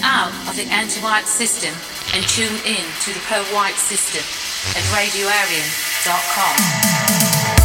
out of the anti-white system and tune in to the pro-white system at radioarian.com.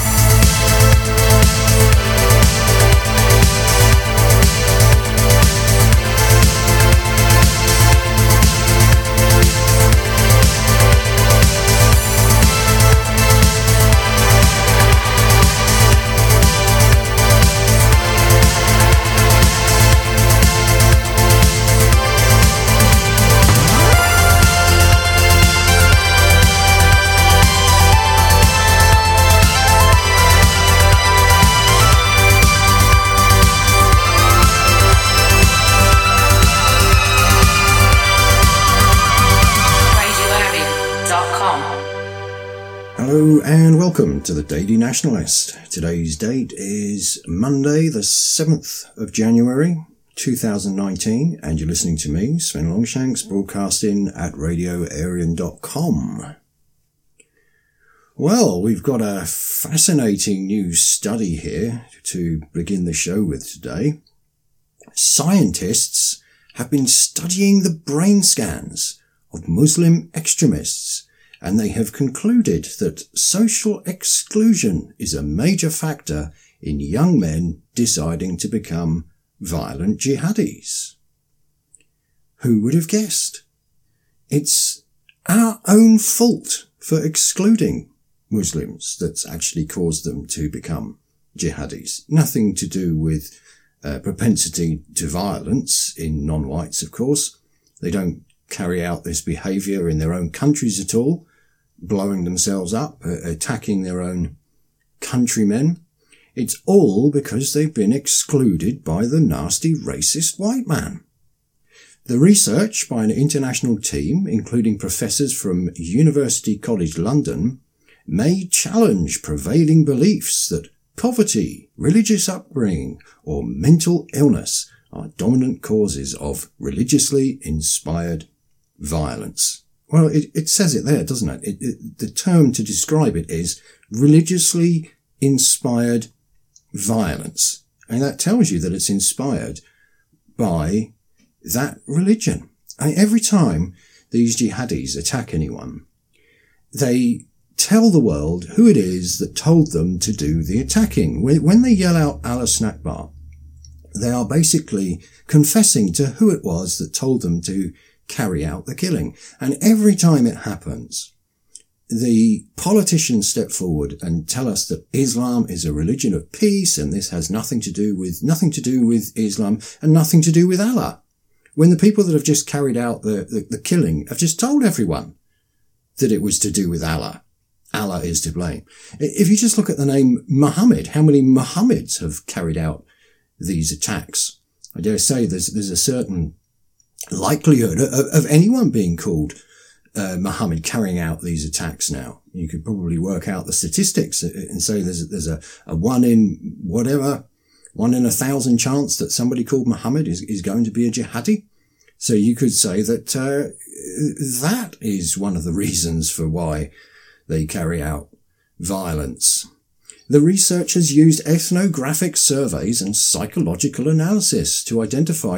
Hello and welcome to the Daily Nationalist. Today's date is Monday the 7th of January 2019 and you're listening to me, Sven Longshanks, broadcasting at radioarian.com. Well, we've got a fascinating new study here to begin the show with today. Scientists have been studying the brain scans of Muslim extremists, and they have concluded that social exclusion is a major factor in young men deciding to become violent jihadis. Who would have guessed? It's our own fault for excluding Muslims that's actually caused them to become jihadis. Nothing to do with propensity to violence in non-whites, of course. They don't carry out this behaviour in their own countries at all, blowing themselves up, attacking their own countrymen. It's all because they've been excluded by the nasty racist white man. The research by an international team, including professors from University College London, may challenge prevailing beliefs that poverty, religious upbringing, or mental illness are dominant causes of religiously inspired violence. Well, it says it there, doesn't it? The term to describe it is religiously inspired violence. And that tells you that it's inspired by that religion. And every time these jihadis attack anyone, they tell the world who it is that told them to do the attacking. When they yell out Allah Snakbar, they are basically confessing to who it was that told them to carry out the killing. And every time it happens, the politicians step forward and tell us that Islam is a religion of peace and this has nothing to do with Islam and nothing to do with Allah. When the people that have just carried out the killing have just told everyone that it was to do with Allah. Allah is to blame. If you just look at the name Muhammad, how many Muhammads have carried out these attacks? I dare say there's a certain likelihood of anyone being called Muhammad carrying out these attacks now. You could probably work out the statistics and say there's a 1 in 1,000 chance that somebody called Muhammad is going to be a jihadi. So you could say that that is one of the reasons for why they carry out violence. The researchers used ethnographic surveys and psychological analysis to identify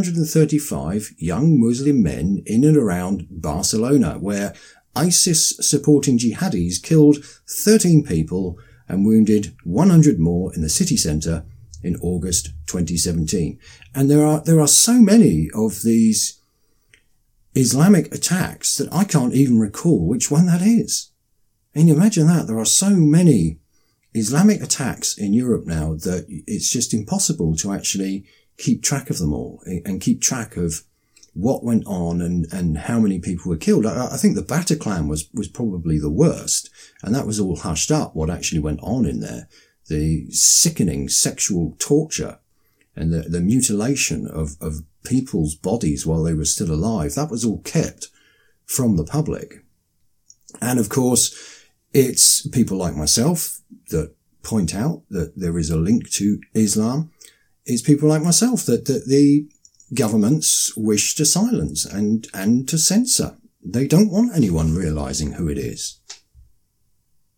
535 young Muslim men in and around Barcelona, where ISIS-supporting jihadis killed 13 people and wounded 100 more in the city centre in August 2017. And there are so many of these Islamic attacks that I can't even recall which one that is. And imagine that, there are so many Islamic attacks in Europe now that it's just impossible to actually keep track of them all and keep track of what went on and how many people were killed. I think the Bataclan was probably the worst, and that was all hushed up, what actually went on in there. The sickening sexual torture and the mutilation of people's bodies while they were still alive, that was all kept from the public. And of course, it's people like myself that point out that there is a link to Islam. It's people like myself that the governments wish to silence and to censor. They don't want anyone realizing who it is.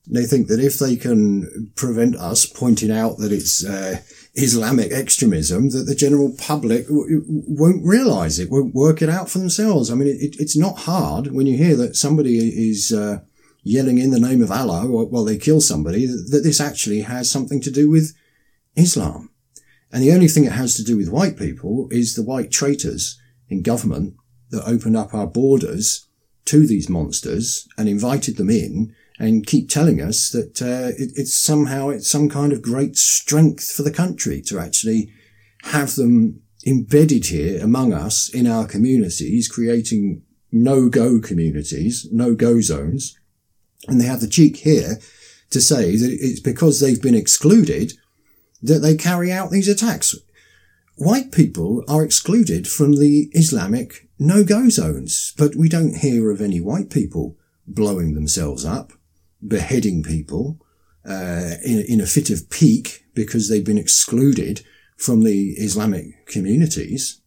They think that if they can prevent us pointing out that it's Islamic extremism, that the general public won't realise it, won't work it out for themselves. I mean, it's not hard when you hear that somebody is yelling in the name of Allah while they kill somebody, that this actually has something to do with Islam. And the only thing it has to do with white people is the white traitors in government that opened up our borders to these monsters and invited them in, and keep telling us that it's some kind of great strength for the country to actually have them embedded here among us in our communities, creating no-go communities, no-go zones. And they have the cheek here to say that it's because they've been excluded that they carry out these attacks. White people are excluded from the Islamic no-go zones, but we don't hear of any white people blowing themselves up, beheading people in a fit of pique because they've been excluded from the Islamic communities.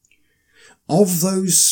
Of those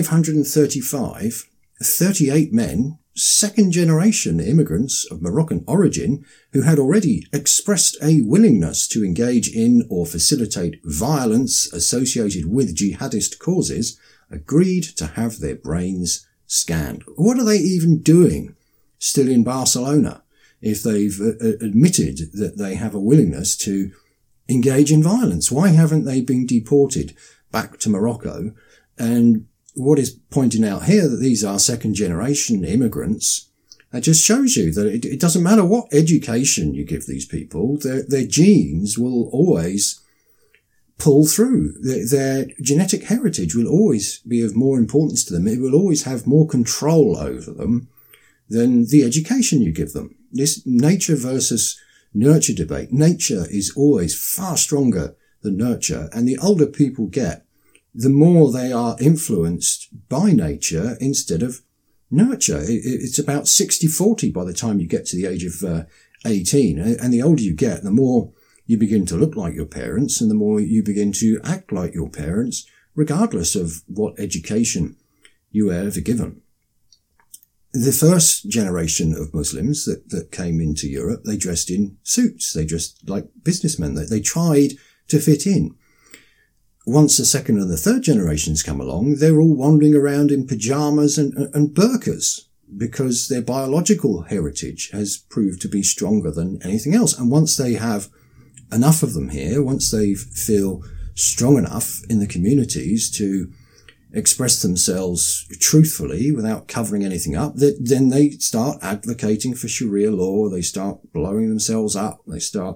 535, 38 men, second-generation immigrants of Moroccan origin who had already expressed a willingness to engage in or facilitate violence associated with jihadist causes, agreed to have their brains scanned. What are they even doing still in Barcelona if they've admitted that they have a willingness to engage in violence? Why haven't they been deported back to Morocco? And what is pointing out here that these are second generation immigrants, it just shows you that it doesn't matter what education you give these people, their genes will always pull through. Their genetic heritage will always be of more importance to them. It will always have more control over them than the education you give them. This nature versus nurture debate. Nature is always far stronger than nurture, and the older people get, the more they are influenced by nature instead of nurture. It's about 60-40 by the time you get to the age of 18. And the older you get, the more you begin to look like your parents and the more you begin to act like your parents, regardless of what education you were ever given. The first generation of Muslims that came into Europe, they dressed in suits. They dressed like businessmen. They tried to fit in. Once the second and the third generations come along, they're all wandering around in pajamas and burqas because their biological heritage has proved to be stronger than anything else. And once they have enough of them here, once they feel strong enough in the communities to express themselves truthfully without covering anything up, then they start advocating for Sharia law. They start blowing themselves up. They start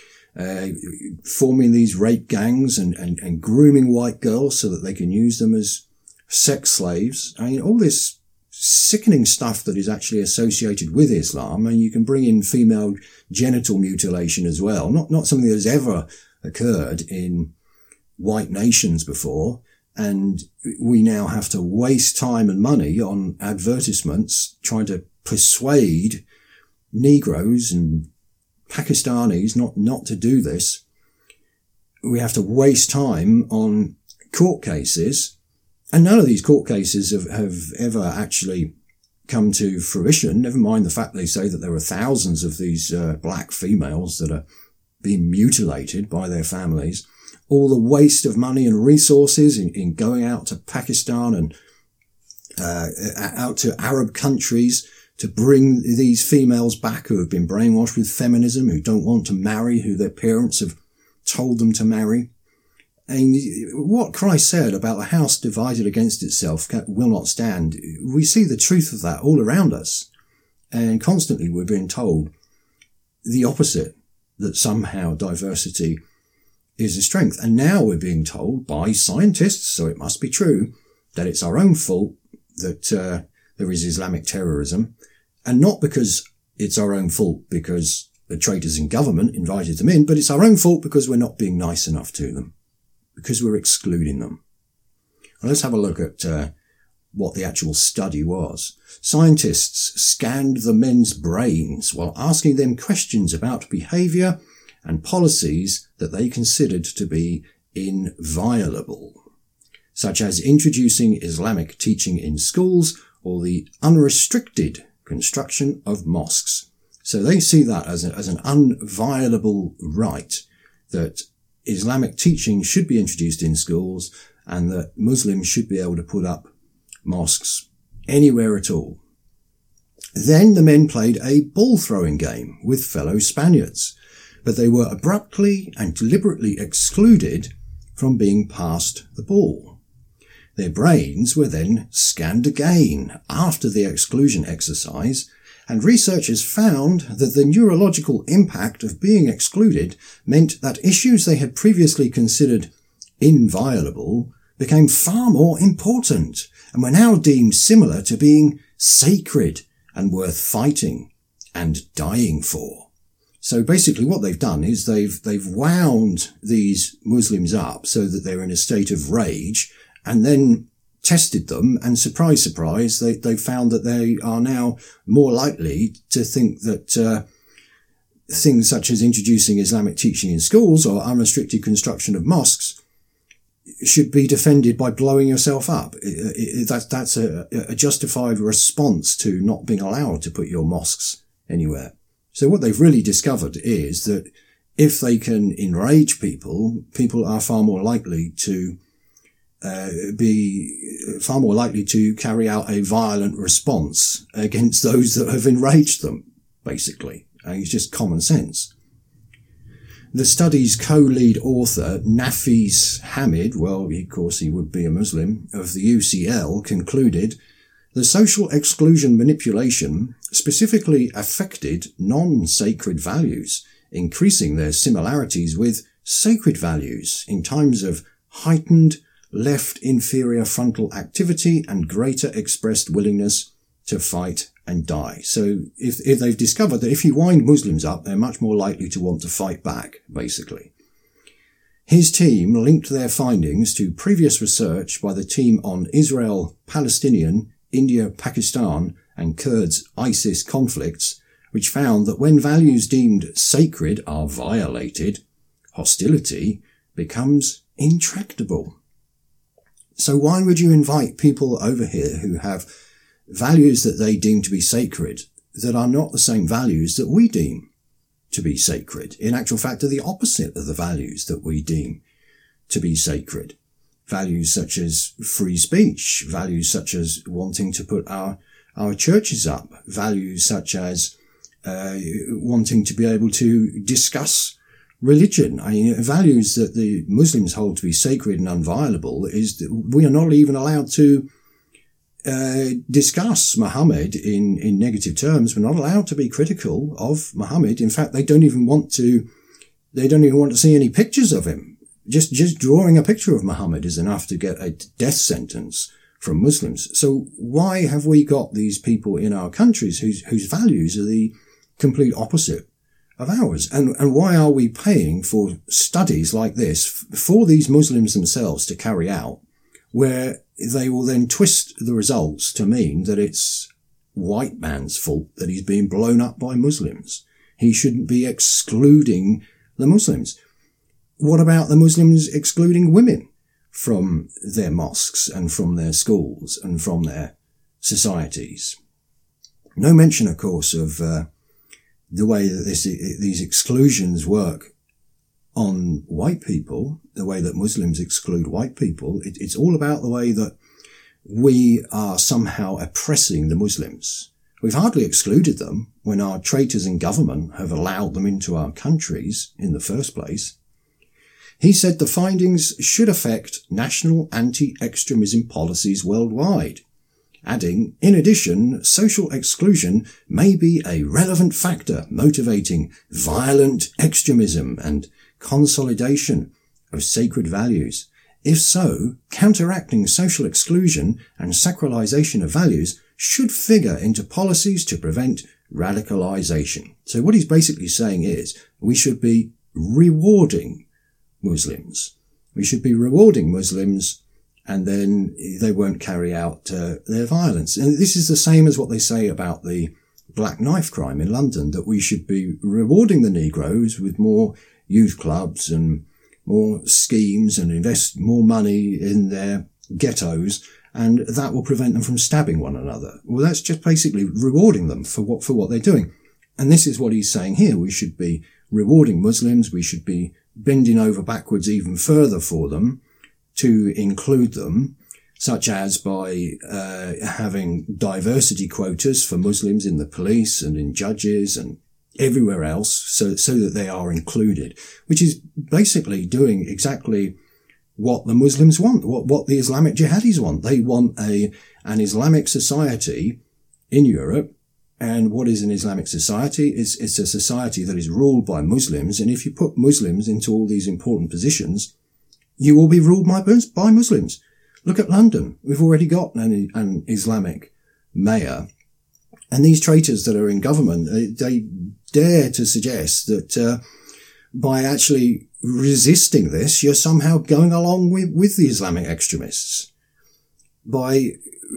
forming these rape gangs and grooming white girls so that they can use them as sex slaves. I mean, all this sickening stuff that is actually associated with Islam. And you can bring in female genital mutilation as well. Not something that has ever occurred in white nations before. And we now have to waste time and money on advertisements trying to persuade Negroes and Pakistanis not to do this. We have to waste time on court cases, and none of these court cases have ever actually come to fruition, never mind the fact they say that there are thousands of these black females that are being mutilated by their families. All the waste of money and resources in going out to Pakistan and out to Arab countries to bring these females back who have been brainwashed with feminism, who don't want to marry, who their parents have told them to marry. And what Christ said about the house divided against itself will not stand, we see the truth of that all around us. And constantly we're being told the opposite, that somehow diversity is a strength. And now we're being told by scientists, so it must be true, that it's our own fault that there is Islamic terrorism, and not because it's our own fault because the traitors in government invited them in, but it's our own fault because we're not being nice enough to them, because we're excluding them. Well, let's have a look at what the actual study was. Scientists scanned the men's brains while asking them questions about behaviour and policies that they considered to be inviolable, such as introducing Islamic teaching in schools or the unrestricted construction of mosques. So they see that as an unviolable right, that Islamic teaching should be introduced in schools and that Muslims should be able to put up mosques anywhere at all. Then the men played a ball-throwing game with fellow Spaniards, but they were abruptly and deliberately excluded from being passed the ball. Their brains were then scanned again after the exclusion exercise, and researchers found that the neurological impact of being excluded meant that issues they had previously considered inviolable became far more important and were now deemed similar to being sacred and worth fighting and dying for. So basically what they've done is they've wound these Muslims up so that they're in a state of rage, and then tested them, and surprise, surprise, they found that they are now more likely to think that things such as introducing Islamic teaching in schools or unrestricted construction of mosques should be defended by blowing yourself up. That's a justified response to not being allowed to put your mosques anywhere. So what they've really discovered is that if they can enrage people, people are far more likely to carry out a violent response against those that have enraged them, basically. It's just common sense. The study's co-lead author, Nafis Hamid, well, of course he would be a Muslim, of the UCL, concluded the social exclusion manipulation specifically affected non-sacred values, increasing their similarities with sacred values in times of heightened left inferior frontal activity and greater expressed willingness to fight and die. So if they've discovered that if you wind Muslims up, they're much more likely to want to fight back, basically. His team linked their findings to previous research by the team on Israel-Palestinian, India-Pakistan and Kurds-ISIS conflicts, which found that when values deemed sacred are violated, hostility becomes intractable. So why would you invite people over here who have values that they deem to be sacred that are not the same values that we deem to be sacred? In actual fact, are the opposite of the values that we deem to be sacred. Values such as free speech, values such as wanting to put our churches up, values such as wanting to be able to discuss religion. I mean, values that the Muslims hold to be sacred and inviolable is that we are not even allowed to discuss Muhammad in negative terms. We're not allowed to be critical of Muhammad. In fact, they don't even want to see any pictures of him. Just drawing a picture of Muhammad is enough to get a death sentence from Muslims. So why have we got these people in our countries whose values are the complete opposite of ours? And why are we paying for studies like this for these Muslims themselves to carry out, where they will then twist the results to mean that it's white man's fault that he's being blown up by Muslims? He shouldn't be excluding the Muslims. What about the Muslims excluding women from their mosques and from their schools and from their societies? No mention, of course, of the way that these exclusions work on white people, the way that Muslims exclude white people. It's all about the way that we are somehow oppressing the Muslims. We've hardly excluded them when our traitors in government have allowed them into our countries in the first place. He said the findings should affect national anti-extremism policies worldwide, adding, in addition, social exclusion may be a relevant factor motivating violent extremism and consolidation of sacred values. If so, counteracting social exclusion and sacralization of values should figure into policies to prevent radicalization. So what he's basically saying is we should be rewarding Muslims. We should be rewarding Muslims, and then they won't carry out their violence. And this is the same as what they say about the black knife crime in London, that we should be rewarding the Negroes with more youth clubs and more schemes and invest more money in their ghettos, and that will prevent them from stabbing one another. Well, that's just basically rewarding them for what they're doing. And this is what he's saying here. We should be rewarding Muslims. We should be bending over backwards even further for them to include them, such as by having diversity quotas for Muslims in the police and in judges and everywhere else, so that they are included, which is basically doing exactly what the Muslims want, what the Islamic jihadis want. They want an Islamic society in Europe. And what is an Islamic society? It's a society that is ruled by Muslims. And if you put Muslims into all these important positions, you will be ruled by Muslims. Look at London. We've already got an Islamic mayor. And these traitors that are in government, they dare to suggest that by actually resisting this, you're somehow going along with the Islamic extremists. By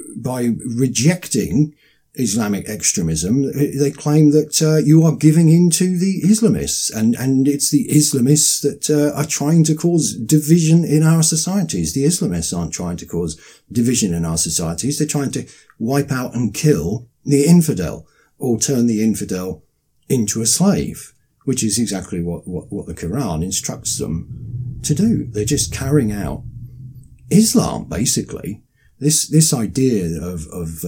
rejecting Islamic extremism, they claim that you are giving in to the Islamists, and it's the Islamists that are trying to cause division in our societies. The Islamists aren't trying to cause division in our societies. They're trying to wipe out and kill the infidel, or turn the infidel into a slave, which is exactly what the Quran instructs them to do. They're just carrying out Islam, basically. This idea of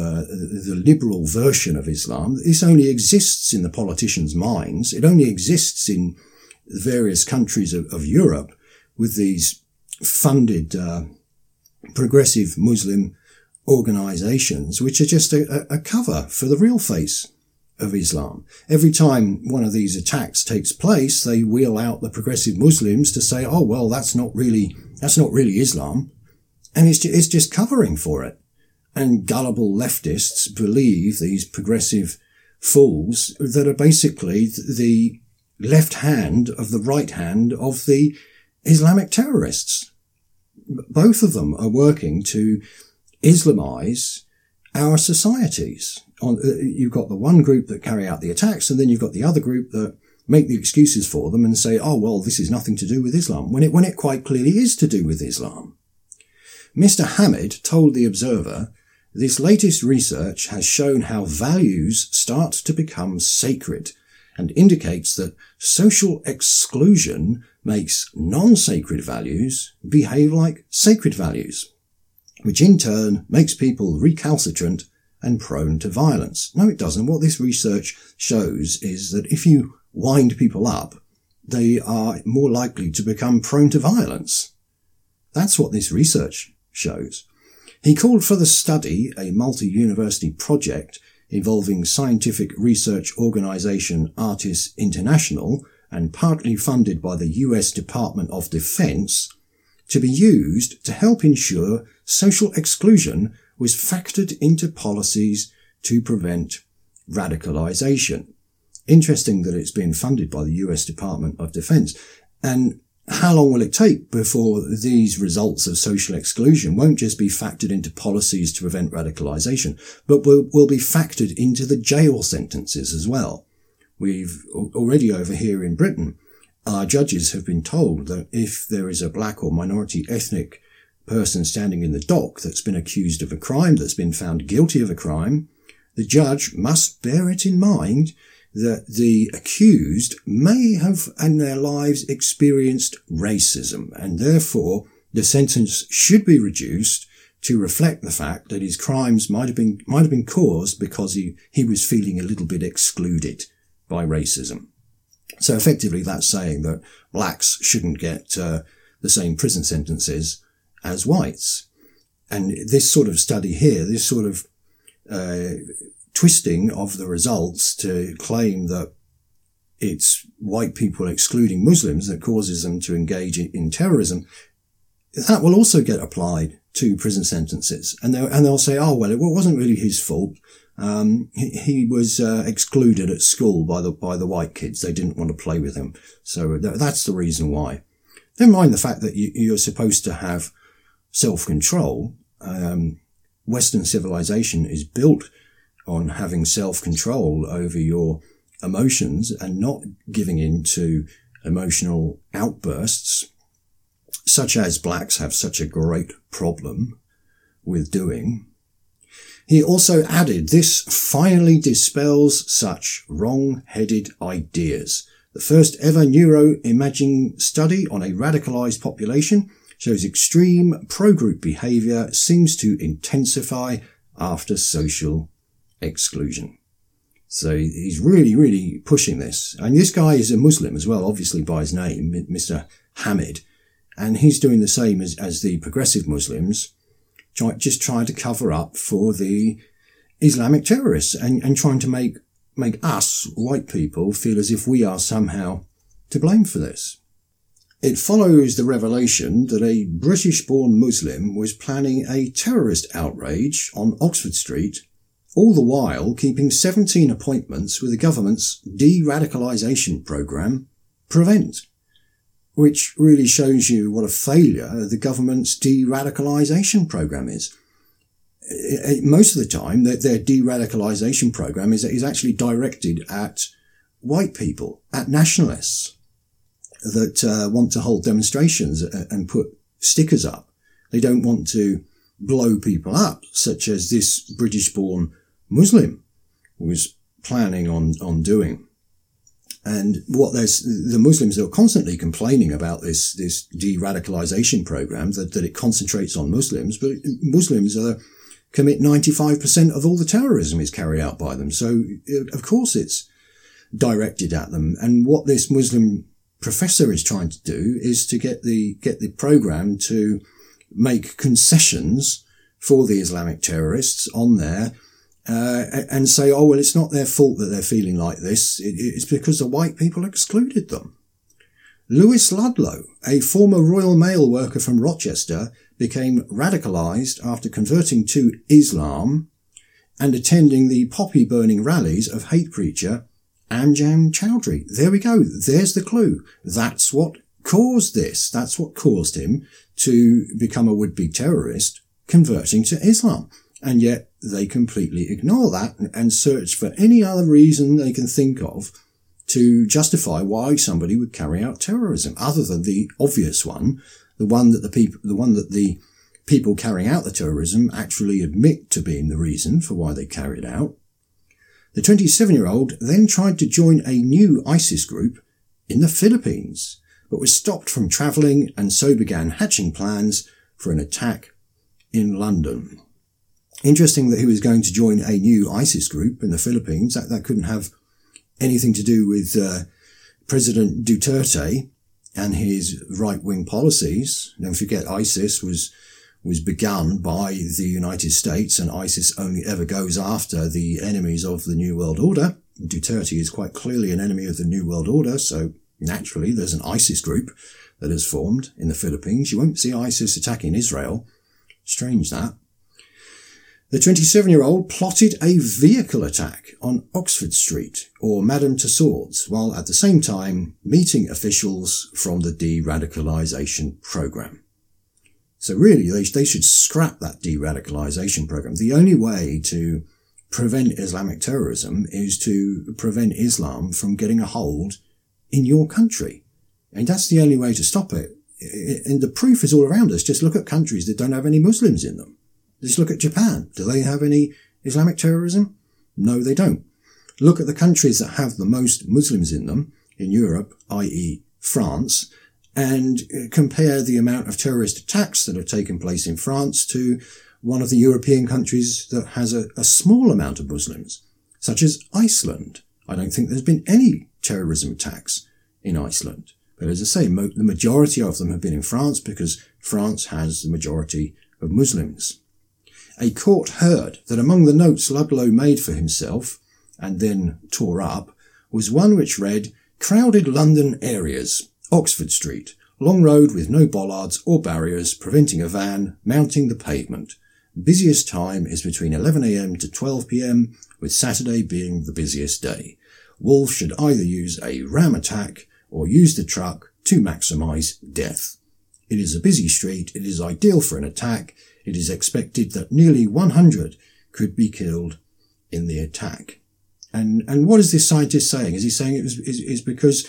the liberal version of Islam, this only exists in the politicians' minds. It only exists in various countries of Europe with these funded progressive Muslim organizations, which are just a cover for the real face of Islam. Every time one of these attacks takes place, they wheel out the progressive Muslims to say, oh, well, that's not really Islam. And it's just covering for it. And gullible leftists believe, these progressive fools, that are basically the left hand of the right hand of the Islamic terrorists. Both of them are working to Islamize our societies. You've got the one group that carry out the attacks, and then you've got the other group that make the excuses for them and say, oh, well, this is nothing to do with Islam, when it quite clearly is to do with Islam. Mr. Hamid told The Observer, this latest research has shown how values start to become sacred and indicates that social exclusion makes non-sacred values behave like sacred values, which in turn makes people recalcitrant and prone to violence. No, it doesn't. What this research shows is that if you wind people up, they are more likely to become prone to violence. That's what this research shows. He called for the study a multi-university project involving scientific research organisation Artis International and partly funded by the US Department of Defense to be used to help ensure social exclusion was factored into policies to prevent radicalisation. Interesting that it's been funded by the US Department of Defense. And how long will it take before these results of social exclusion won't just be factored into policies to prevent radicalisation, but will be factored into the jail sentences as well? We've already over here in Britain, our judges have been told that if there is a black or minority ethnic person standing in the dock that's been accused of a crime, that's been found guilty of a crime, the judge must bear it in mind that the accused may have in their lives experienced racism, and therefore the sentence should be reduced to reflect the fact that his crimes might have been caused because he was feeling a little bit excluded by racism. So effectively that's saying that blacks shouldn't get the same prison sentences as whites. And this sort of study here, this sort of twisting of the results to claim that it's white people excluding Muslims that causes them to engage in terrorism, that will also get applied to prison sentences. And they'll say, oh, well, it wasn't really his fault. He was excluded at school by the white kids. They didn't want to play with him. So that's the reason why. Never mind the fact that you're supposed to have self-control. Western civilization is built on having self-control over your emotions and not giving in to emotional outbursts, such as blacks have such a great problem with doing. He also added, "This finally dispels such wrong-headed ideas. The first ever neuroimaging study on a radicalized population shows extreme pro-group behavior seems to intensify after social exclusion." So he's really, really pushing this. And this guy is a Muslim as well, obviously by his name, Mr. Hamid. And he's doing the same as the progressive Muslims, just trying to cover up for the Islamic terrorists and trying to make us, white people, feel as if we are somehow to blame for this. It follows the revelation that a British-born Muslim was planning a terrorist outrage on Oxford Street, all the while keeping 17 appointments with the government's de-radicalisation programme, PREVENT, which really shows you what a failure the government's de-radicalisation programme is. Most of the time, their de-radicalisation programme is actually directed at white people, at nationalists that want to hold demonstrations and put stickers up. They don't want to blow people up, such as this British-born Muslim was planning on doing. And the Muslims are constantly complaining about this de-radicalisation program, that it concentrates on Muslims, but Muslims commit 95% of all the terrorism is carried out by them. So, of course, it's directed at them. And what this Muslim professor is trying to do is to get the program to make concessions for the Islamic terrorists on there, and say, oh, well, it's not their fault that they're feeling like this. It's because the white people excluded them. Lewis Ludlow, a former Royal Mail worker from Rochester, became radicalised after converting to Islam and attending the poppy-burning rallies of hate preacher Amjad Chowdhury. There we go. There's the clue. That's what caused this. That's what caused him to become a would-be terrorist, converting to Islam. And yet they completely ignore that and search for any other reason they can think of to justify why somebody would carry out terrorism, other than the obvious one, the one that the people carrying out the terrorism actually admit to being the reason for why they carry it out. The 27-year-old then tried to join a new ISIS group in the Philippines, but was stopped from travelling and so began hatching plans for an attack in London. Interesting that he was going to join a new ISIS group in the Philippines. That couldn't have anything to do with President Duterte and his right-wing policies. Don't forget, ISIS was begun by the United States, and ISIS only ever goes after the enemies of the New World Order. Duterte is quite clearly an enemy of the New World Order, so naturally there's an ISIS group that has formed in the Philippines. You won't see ISIS attacking Israel. Strange that. The 27-year-old plotted a vehicle attack on Oxford Street or Madame Tussauds, while at the same time meeting officials from the de-radicalisation programme. So really, they should scrap that de-radicalisation programme. The only way to prevent Islamic terrorism is to prevent Islam from getting a hold in your country. And that's the only way to stop it. And the proof is all around us. Just look at countries that don't have any Muslims in them. Just look at Japan. Do they have any Islamic terrorism? No, they don't. Look at the countries that have the most Muslims in them, in Europe, i.e. France, and compare the amount of terrorist attacks that have taken place in France to one of the European countries that has a small amount of Muslims, such as Iceland. I don't think there's been any terrorism attacks in Iceland. But as I say, the majority of them have been in France because France has the majority of Muslims. A court heard that among the notes Ludlow made for himself, and then tore up, was one which read, "Crowded London areas, Oxford Street, long road with no bollards or barriers preventing a van mounting the pavement. Busiest time is between 11 a.m. to 12 p.m, with Saturday being the busiest day. Wolf should either use a ram attack or use the truck to maximise death. It is a busy street. It is ideal for an attack. It is expected that nearly 100 could be killed in the attack." And what is this scientist saying? Is he saying it is because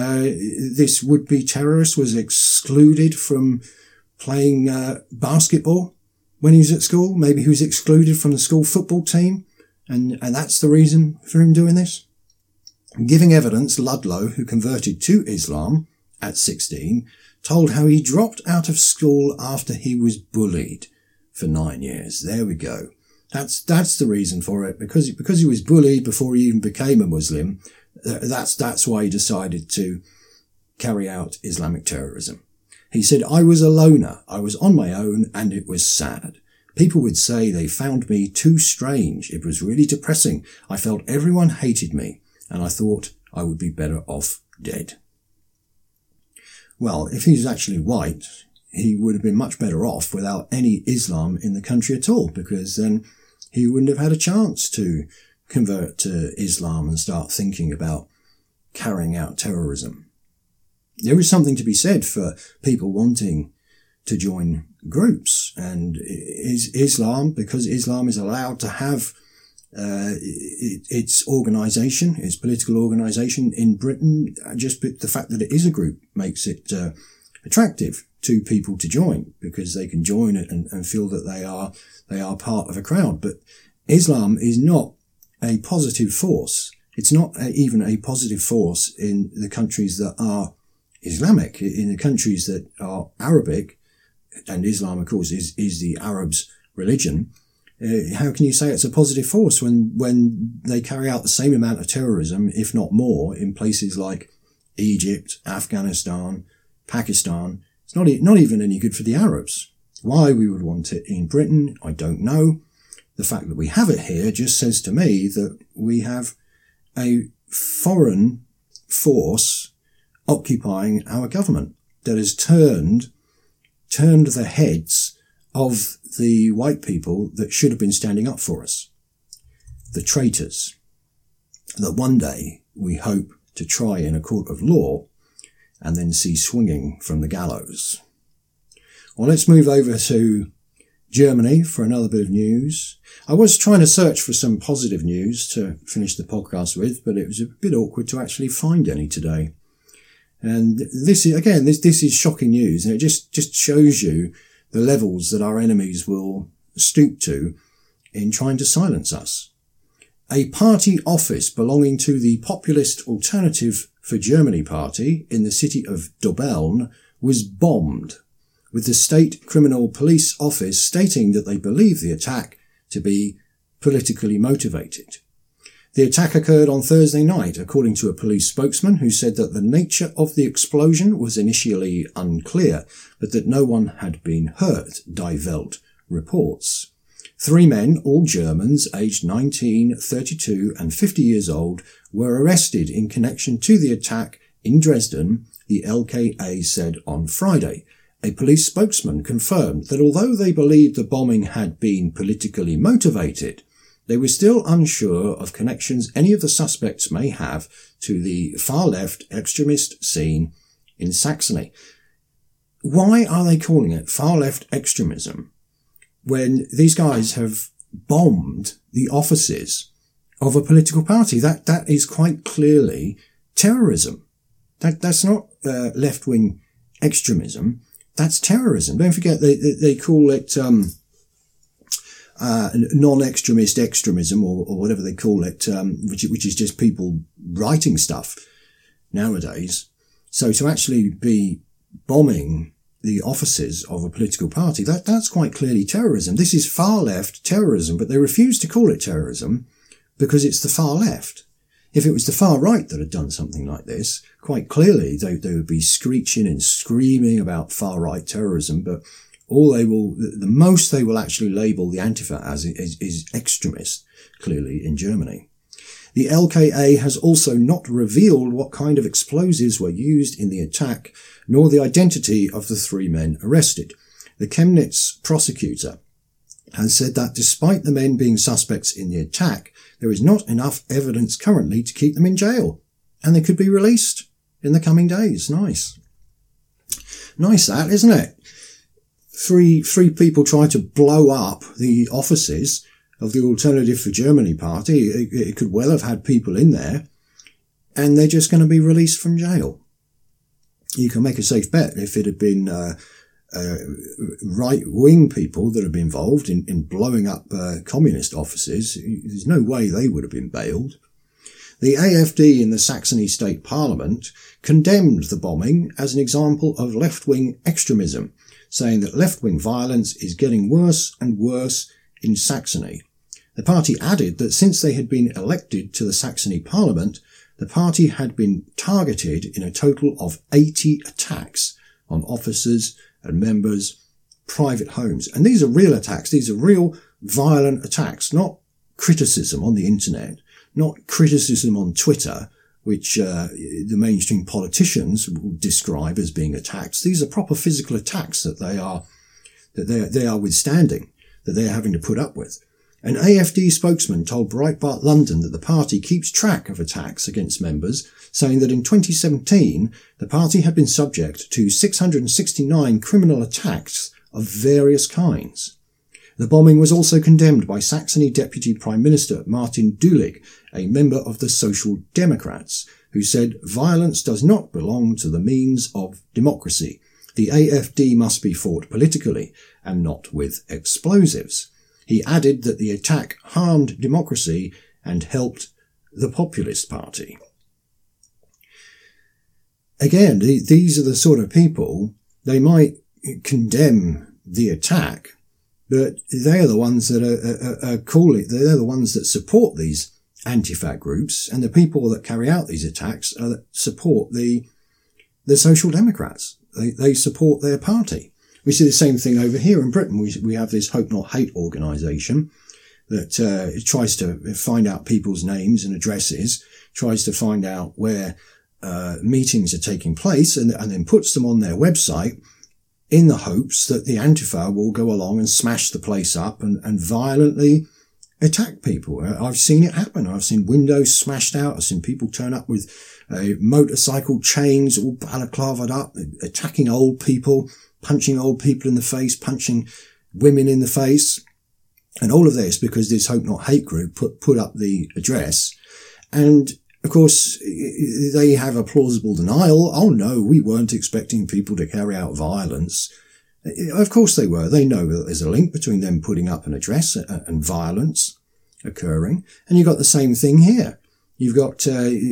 this would-be terrorist was excluded from playing basketball when he was at school. Maybe he was excluded from the school football team, and that's the reason for him doing this. Giving evidence, Ludlow, who converted to Islam at 16, told how he dropped out of school after he was bullied for 9 years. There we go. That's the reason for it. Because he was bullied before he even became a Muslim, that's why he decided to carry out Islamic terrorism. He said, I was a loner. I was on my own, and it was sad. People would say they found me too strange. It was really depressing. I felt everyone hated me, and I thought I would be better off dead. Well, if he's actually white, he would have been much better off without any Islam in the country at all, because then he wouldn't have had a chance to convert to Islam and start thinking about carrying out terrorism. There is something to be said for people wanting to join groups, and Islam, because Islam is allowed to have its organisation, its political organisation in Britain, just the fact that it is a group makes it attractive to people to join, because they can join it and feel that they are part of a crowd. But Islam is not a positive force. It's not even a positive force in the countries that are Islamic. In the countries that are Arabic, and Islam, of course, is the Arabs' religion, how can you say it's a positive force when they carry out the same amount of terrorism, if not more, in places like Egypt, Afghanistan, Pakistan? It's not even any good for the Arabs. Why we would want it in Britain, I don't know. The fact that we have it here just says to me that we have a foreign force occupying our government that has turned the heads of the white people that should have been standing up for us. The traitors that one day we hope to try in a court of law and then see swinging from the gallows. Well, let's move over to Germany for another bit of news. I was trying to search for some positive news to finish the podcast with, but it was a bit awkward to actually find any today. And this is shocking news, and it just shows you the levels that our enemies will stoop to in trying to silence us. A party office belonging to the Populist Alternative for Germany party in the city of Dobeln was bombed, with the state criminal police office stating that they believe the attack to be politically motivated. The attack occurred on Thursday night, according to a police spokesman who said that the nature of the explosion was initially unclear, but that no one had been hurt, Die Welt reports. 3 men, all Germans, aged 19, 32 and 50 years old, were arrested in connection to the attack in Dresden, the LKA said on Friday. A police spokesman confirmed that although they believed the bombing had been politically motivated, they were still unsure of connections any of the suspects may have to the far-left extremist scene in Saxony. Why are they calling it far-left extremism when these guys have bombed the offices of a political party? That is quite clearly terrorism. That's not left-wing extremism. That's terrorism. Don't forget they call it non-extremist extremism or whatever they call it, which is just people writing stuff nowadays. So to actually be bombing the offices of a political party, that's quite clearly terrorism. This is far left terrorism, but they refuse to call it terrorism because it's the far left. If it was the far right that had done something like this, quite clearly they would be screeching and screaming about far right terrorism, but the most they will actually label the Antifa as is extremist, clearly in Germany. The LKA has also not revealed what kind of explosives were used in the attack, nor the identity of the 3 men arrested. The Chemnitz prosecutor has said that despite the men being suspects in the attack, there is not enough evidence currently to keep them in jail, and they could be released in the coming days. Nice that, isn't it? Three people try to blow up the offices of the Alternative for Germany party. It could well have had people in there, and they're just going to be released from jail. You can make a safe bet if it had been right-wing people that have been involved in blowing up communist offices. There's no way they would have been bailed. The AFD in the Saxony State Parliament condemned the bombing as an example of left-wing extremism, saying that left-wing violence is getting worse and worse in Saxony. The party added that since they had been elected to the Saxony Parliament, the party had been targeted in a total of 80 attacks on officers and members' private homes. And these are real attacks. These are real violent attacks, not criticism on the internet, not criticism on Twitter, which the mainstream politicians would describe as being attacks. These are proper physical attacks that they are withstanding, that they are having to put up with. An AFD spokesman told Breitbart London that the party keeps track of attacks against members, saying that in 2017, the party had been subject to 669 criminal attacks of various kinds. The bombing was also condemned by Saxony Deputy Prime Minister Martin Dulig, a member of the Social Democrats, who said violence does not belong to the means of democracy. The AFD must be fought politically and not with explosives. He added that the attack harmed democracy and helped the Populist Party. Again, these are the sort of people, they might condemn the attack, but they are the ones that are calling, they're the ones that support these anti-Fa groups, and the people that carry out these attacks support the Social Democrats. They support their party. We see the same thing over here in Britain. We have this Hope Not Hate organisation that tries to find out people's names and addresses, tries to find out where meetings are taking place, and then puts them on their website in the hopes that the Antifa will go along and smash the place up and violently attack people. I've seen it happen. I've seen windows smashed out. I've seen people turn up with motorcycle chains all balaclavaed up, attacking old people, punching old people in the face, punching women in the face. And all of this because this Hope Not Hate group put up the address. And of course, they have a plausible denial. Oh no, we weren't expecting people to carry out violence. Of course they were. They know that there's a link between them putting up an address and violence occurring. And you've got the same thing here. You've got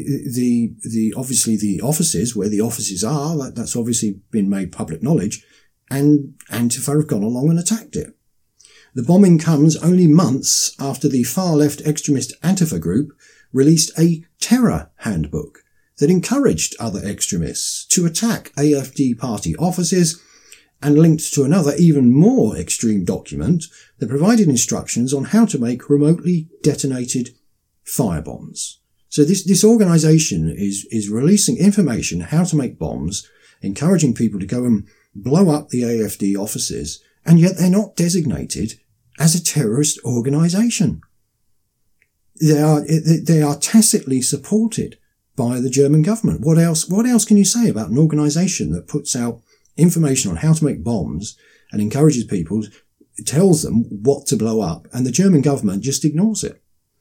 obviously the offices, where the offices are, that's obviously been made public knowledge, and Antifa have gone along and attacked it. The bombing comes only months after the far-left extremist Antifa group released a terror handbook that encouraged other extremists to attack AFD party offices, and linked to another even more extreme document that provided instructions on how to make remotely detonated firebombs. So this organisation is releasing information how to make bombs, encouraging people to go and blow up the AFD offices, and yet they're not designated as a terrorist organisation. They are tacitly supported by the German government. What else can you say about an organisation that puts out information on how to make bombs and encourages people, tells them what to blow up, and the German government just ignores it?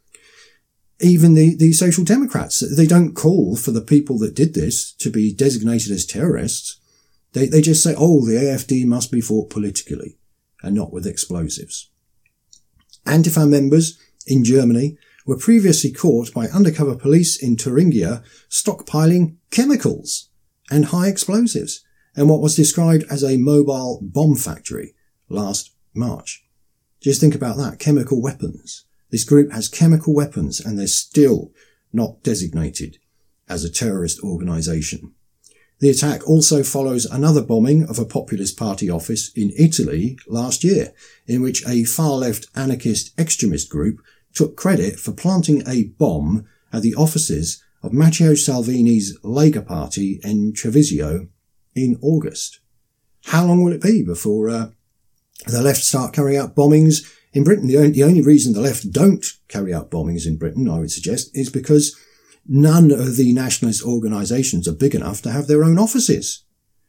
Even the Social Democrats, they don't call for the people that did this to be designated as terrorists. They just say, oh, the AFD must be fought politically and not with explosives. Antifa members in Germany were previously caught by undercover police in Thuringia stockpiling chemicals and high explosives in what was described as a mobile bomb factory last March. Just think about that, chemical weapons. This group has chemical weapons and they're still not designated as a terrorist organisation. The attack also follows another bombing of a Populist Party office in Italy last year, in which a far-left anarchist extremist group took credit for planting a bomb at the offices of Matteo Salvini's Lega Party in Treviso in August. How long will it be before the left start carrying out bombings in Britain? The only reason the left don't carry out bombings in Britain, I would suggest, is because none of the nationalist organisations are big enough to have their own offices.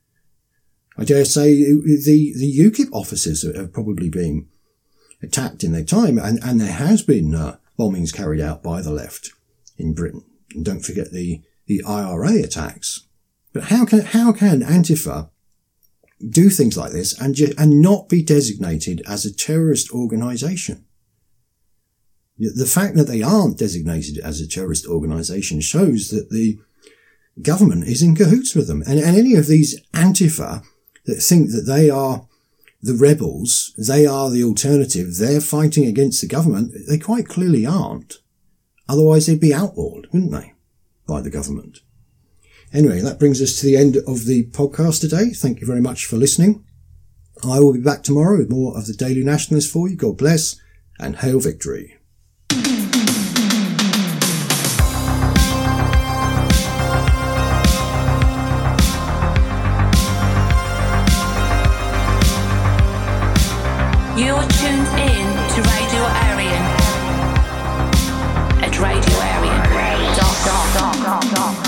I dare say the UKIP offices are probably being attacked in their time, and there has been bombings carried out by the left in Britain. And don't forget the IRA attacks. But how can Antifa do things like this and not be designated as a terrorist organisation. The fact that they aren't designated as a terrorist organisation shows that the government is in cahoots with them. And any of these Antifa that think that they are the rebels, they are the alternative, they're fighting against the government, they quite clearly aren't. Otherwise they'd be outlawed, wouldn't they, by the government? Anyway, that brings us to the end of the podcast today. Thank you very much for listening. I will be back tomorrow with more of the Daily Nationalist for you. God bless and hail victory. You're tuned in to Radio Aryan at radioaryan.com.